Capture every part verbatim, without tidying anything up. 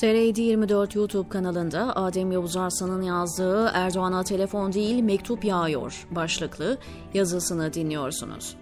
T R yedi yirmi dört YouTube kanalında Adem Yavuz Arslan'ın yazdığı "Erdoğan'a telefon değil mektup yağıyor" başlıklı yazısını dinliyorsunuz.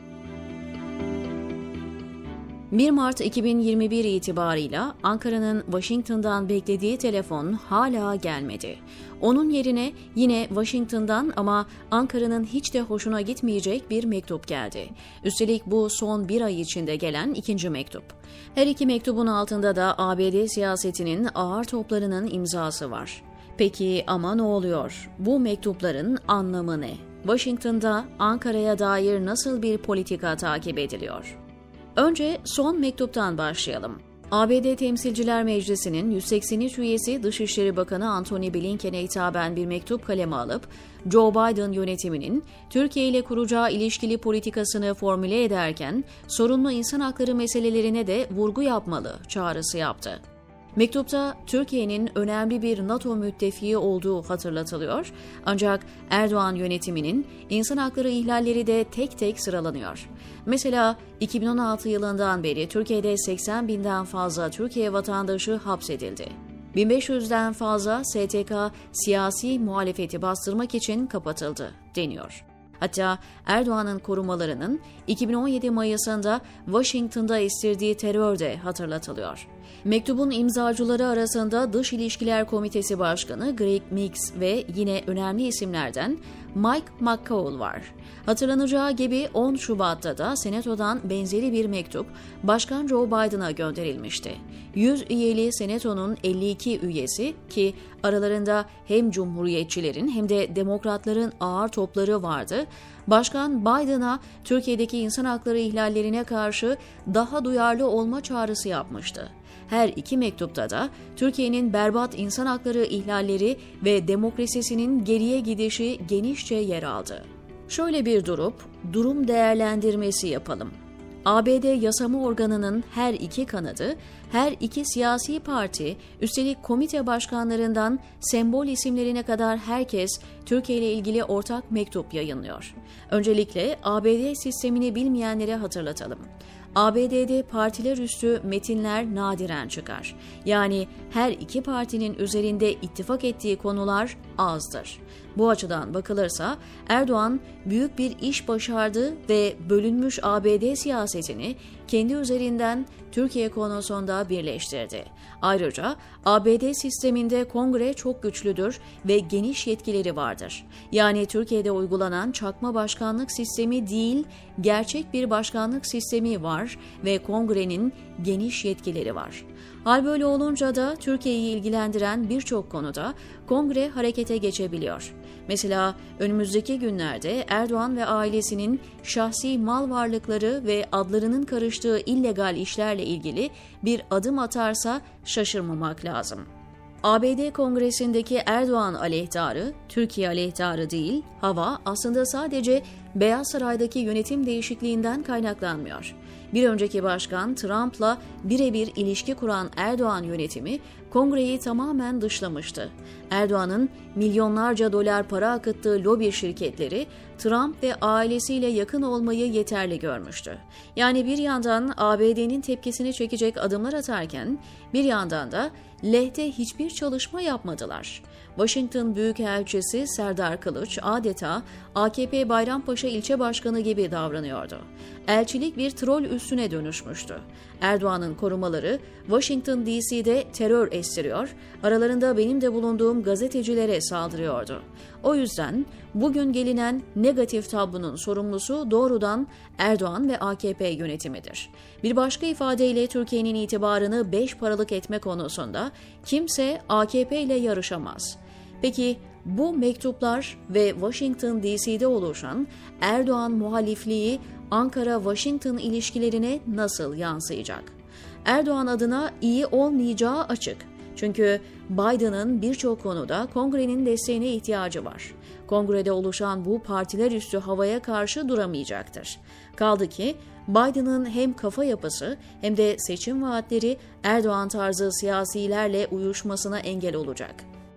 bir Mart iki bin yirmi bir itibarıyla Ankara'nın Washington'dan beklediği telefon hala gelmedi. Onun yerine yine Washington'dan ama Ankara'nın hiç de hoşuna gitmeyecek bir mektup geldi. Üstelik bu son bir ay içinde gelen ikinci mektup. Her iki mektubun altında da A B D siyasetinin ağır toplarının imzası var. Peki ama ne oluyor? Bu mektupların anlamı ne? Washington'da Ankara'ya dair nasıl bir politika takip ediliyor? Önce son mektuptan başlayalım. A B D Temsilciler Meclisi'nin yüz seksen üç üyesi Dışişleri Bakanı Antony Blinken'e hitaben bir mektup kaleme alıp, Joe Biden yönetiminin Türkiye ile kuracağı ilişkili politikasını formüle ederken sorunlu insan hakları meselelerine de vurgu yapmalı çağrısı yaptı. Mektupta Türkiye'nin önemli bir NATO müttefiği olduğu hatırlatılıyor, ancak Erdoğan yönetiminin insan hakları ihlalleri de tek tek sıralanıyor. Mesela iki bin on altı yılından beri Türkiye'de seksen binden fazla Türkiye vatandaşı hapsedildi. bin beş yüzden fazla S T K siyasi muhalefeti bastırmak için kapatıldı deniyor. Hatta Erdoğan'ın korumalarının iki bin on yedi Mayıs'ında Washington'da estirdiği terör de hatırlatılıyor. Mektubun imzacıları arasında Dış İlişkiler Komitesi Başkanı Greg Meeks ve yine önemli isimlerden Mike McCaul var. Hatırlanacağı gibi on Şubat'ta da Senato'dan benzeri bir mektup Başkan Joe Biden'a gönderilmişti. yüz üyeli Senato'nun elli iki üyesi, ki aralarında hem Cumhuriyetçilerin hem de Demokratların ağır topları vardı, Başkan Biden'a Türkiye'deki insan hakları ihlallerine karşı daha duyarlı olma çağrısı yapmıştı. Her iki mektupta da Türkiye'nin berbat insan hakları ihlalleri ve demokrasisinin geriye gidişi genişçe yer aldı. Şöyle bir durup durum değerlendirmesi yapalım. A B D yasama organının her iki kanadı, her iki siyasi parti, üstelik komite başkanlarından sembol isimlerine kadar herkes Türkiye ile ilgili ortak mektup yayınlıyor. Öncelikle A B D sistemini bilmeyenlere hatırlatalım. A B D'de partiler üstü metinler nadiren çıkar. Yani her iki partinin üzerinde ittifak ettiği konular azdır. Bu açıdan bakılırsa Erdoğan büyük bir iş başardı ve bölünmüş A B D siyasetini kendi üzerinden Türkiye konusunda birleştirdi. Ayrıca A B D sisteminde kongre çok güçlüdür ve geniş yetkileri vardır. Yani Türkiye'de uygulanan çakma başkanlık sistemi değil, gerçek bir başkanlık sistemi var ve kongrenin geniş yetkileri var. Hal böyle olunca da Türkiye'yi ilgilendiren birçok konuda kongre harekete geçebiliyor. Mesela önümüzdeki günlerde Erdoğan ve ailesinin şahsi mal varlıkları ve adlarının karıştığı illegal işlerle ilgili bir adım atarsa şaşırmamak lazım. A B D Kongresi'ndeki Erdoğan aleyhtarı, Türkiye aleyhtarı değil, hava aslında sadece Beyaz Saray'daki yönetim değişikliğinden kaynaklanmıyor. Bir önceki başkan Trump'la birebir ilişki kuran Erdoğan yönetimi kongreyi tamamen dışlamıştı. Erdoğan'ın milyonlarca dolar para akıttığı lobi şirketleri Trump ve ailesiyle yakın olmayı yeterli görmüştü. Yani bir yandan A B D'nin tepkisini çekecek adımlar atarken bir yandan da lehte hiçbir çalışma yapmadılar. Washington Büyükelçisi Serdar Kılıç adeta A K P Bayrampaşa ilçe başkanı gibi davranıyordu. Elçilik bir troll üssüne dönüşmüştü. Erdoğan'ın korumaları Washington D C'de terör estiriyor, aralarında benim de bulunduğum gazetecilere saldırıyordu. O yüzden bugün gelinen negatif tablonun sorumlusu doğrudan Erdoğan ve A K P yönetimidir. Bir başka ifadeyle Türkiye'nin itibarını beş paralık etme konusunda kimse A K P ile yarışamaz. Peki bu mektuplar ve Washington D C'de oluşan Erdoğan muhalifliği Ankara-Washington ilişkilerine nasıl yansıyacak? Erdoğan adına iyi olmayacağı açık. Çünkü Biden'ın birçok konuda kongrenin desteğine ihtiyacı var. Kongrede oluşan bu partiler üstü havaya karşı duramayacaktır. Kaldı ki Biden'ın hem kafa yapısı hem de seçim vaatleri Erdoğan tarzı siyasilerle uyuşmasına engel olacak.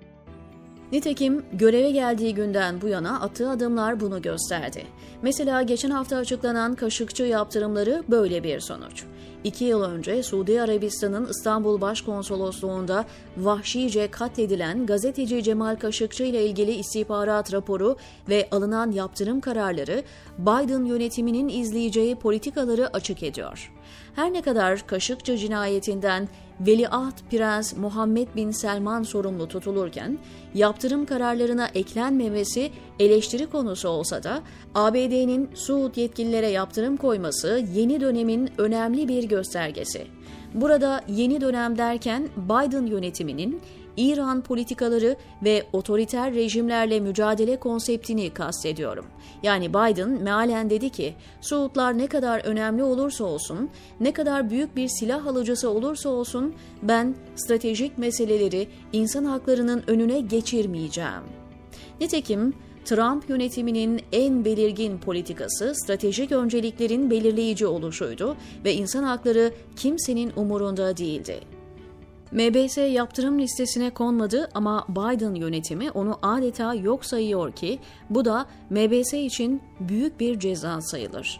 Nitekim göreve geldiği günden bu yana attığı adımlar bunu gösterdi. Mesela geçen hafta açıklanan Kaşıkçı yaptırımları böyle bir sonuç. iki yıl önce Suudi Arabistan'ın İstanbul Başkonsolosluğu'nda vahşice katledilen gazeteci Cemal Kaşıkçı ile ilgili istihbarat raporu ve alınan yaptırım kararları Biden yönetiminin izleyeceği politikaları açık ediyor. Her ne kadar Kaşıkçı cinayetinden Veliaht Prens Muhammed Bin Selman sorumlu tutulurken yaptırım kararlarına eklenmemesi eleştiri konusu olsa da A B D'nin Suud yetkililere yaptırım koyması yeni dönemin önemli bir göstergesi. Burada yeni dönem derken Biden yönetiminin İran politikaları ve otoriter rejimlerle mücadele konseptini kastediyorum. Yani Biden mealen dedi ki, Suudlar ne kadar önemli olursa olsun, ne kadar büyük bir silah alıcısı olursa olsun, ben stratejik meseleleri insan haklarının önüne geçirmeyeceğim. Nitekim Trump yönetiminin en belirgin politikası stratejik önceliklerin belirleyici oluşuydu ve insan hakları kimsenin umurunda değildi. M B S yaptırım listesine konmadı ama Biden yönetimi onu adeta yok sayıyor ki bu da M B S için büyük bir ceza sayılır.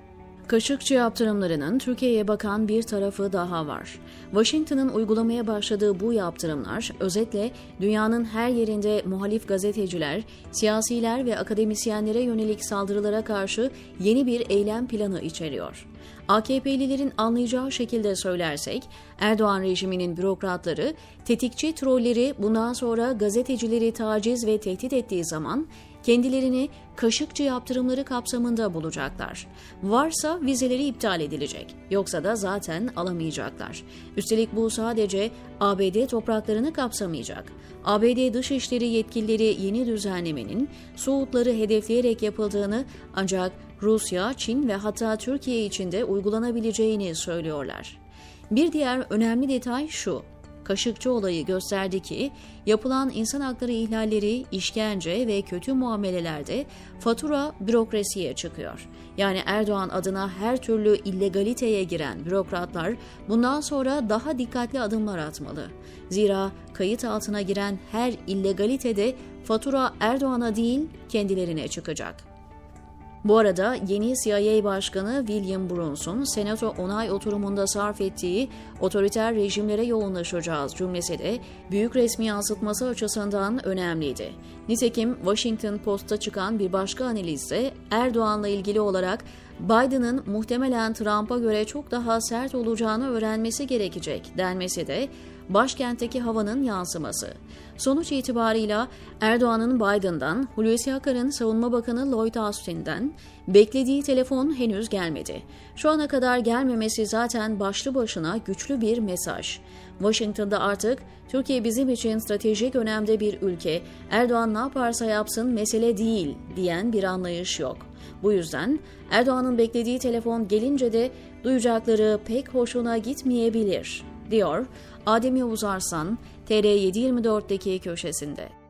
Kaşıkçı yaptırımlarının Türkiye'ye bakan bir tarafı daha var. Washington'ın uygulamaya başladığı bu yaptırımlar özetle dünyanın her yerinde muhalif gazeteciler, siyasiler ve akademisyenlere yönelik saldırılara karşı yeni bir eylem planı içeriyor. A K P'lilerin anlayacağı şekilde söylersek, Erdoğan rejiminin bürokratları, tetikçi trolleri bundan sonra gazetecileri taciz ve tehdit ettiği zaman kendilerini Kaşıkçı yaptırımları kapsamında bulacaklar. Varsa vizeleri iptal edilecek, yoksa da zaten alamayacaklar. Üstelik bu sadece A B D topraklarını kapsamayacak. A B D Dışişleri yetkilileri yeni düzenlemenin Suudları hedefleyerek yapıldığını ancak Rusya, Çin ve hatta Türkiye için de uygulanabileceğini söylüyorlar. Bir diğer önemli detay şu. Kaşıkçı olayı gösterdi ki yapılan insan hakları ihlalleri, işkence ve kötü muamelelerde fatura bürokrasiye çıkıyor. Yani Erdoğan adına her türlü illegaliteye giren bürokratlar bundan sonra daha dikkatli adımlar atmalı. Zira kayıt altına giren her illegalitede fatura Erdoğan'a değil kendilerine çıkacak. Bu arada yeni C I A Başkanı William Burns'un Senato onay oturumunda sarf ettiği otoriter rejimlere yoğunlaşacağız cümlesi de büyük resmi yansıtması açısından önemliydi. Nitekim Washington Post'ta çıkan bir başka analizde Erdoğan'la ilgili olarak Biden'ın muhtemelen Trump'a göre çok daha sert olacağını öğrenmesi gerekecek denmesi de başkentteki havanın yansıması. Sonuç itibarıyla Erdoğan'ın Biden'dan, Hulusi Akar'ın Savunma Bakanı Lloyd Austin'den beklediği telefon henüz gelmedi. Şu ana kadar gelmemesi zaten başlı başına güçlü bir mesaj. Washington'da artık Türkiye bizim için stratejik önemde bir ülke, Erdoğan ne yaparsa yapsın mesele değil diyen bir anlayış yok. Bu yüzden Erdoğan'ın beklediği telefon gelince de duyacakları pek hoşuna gitmeyebilir, diyor Adem Yavuz Arslan T R yedi yirmi dört'teki köşesinde.